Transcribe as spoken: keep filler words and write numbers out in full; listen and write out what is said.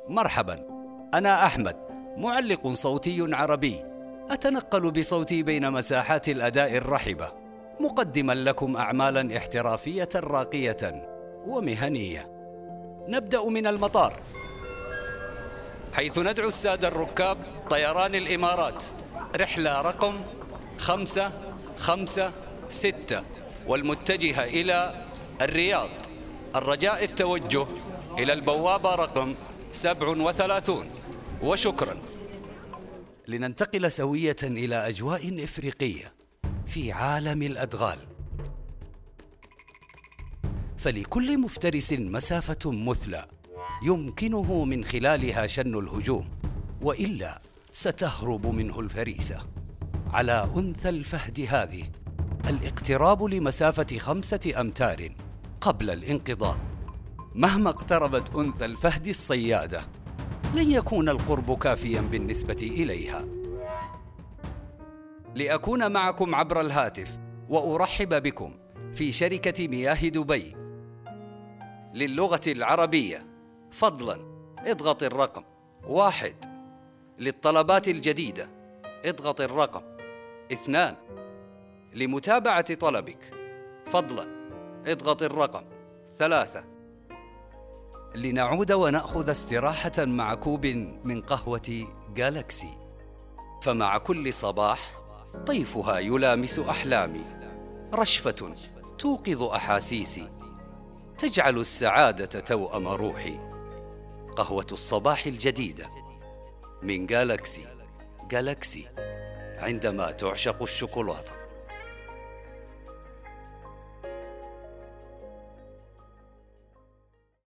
مرحبا، أنا أحمد، معلق صوتي عربي، أتنقل بصوتي بين مساحات الأداء الرحبة، مقدما لكم أعمالا احترافية راقية ومهنية. نبدأ من المطار، حيث ندعو السادة الركاب طيران الإمارات رحلة رقم خمسة خمسة ستة والمتجهة إلى الرياض، الرجاء التوجه إلى البوابة رقم سبع وثلاثون، وشكرا. لننتقل سوية إلى أجواء إفريقية في عالم الأدغال، فلكل مفترس مسافة مثلى يمكنه من خلالها شن الهجوم، وإلا ستهرب منه الفريسة. على أنثى الفهد هذه الاقتراب لمسافة خمسة أمتار قبل الانقضاض. مهما اقتربت أنثى الفهد الصيادة لن يكون القرب كافيا بالنسبة إليها. لأكون معكم عبر الهاتف وأرحب بكم في شركة مياه دبي للغة العربية، فضلا اضغط الرقم واحد. للطلبات الجديدة اضغط الرقم اثنان. لمتابعة طلبك فضلا اضغط الرقم ثلاثة. لنعود ونأخذ استراحة مع كوب من قهوة جالاكسي، فمع كل صباح طيفها يلامس أحلامي، رشفة توقظ أحاسيسي، تجعل السعادة توأم روحي. قهوة الصباح الجديدة من جالاكسي. جالاكسي، عندما تعشق الشوكولاتة.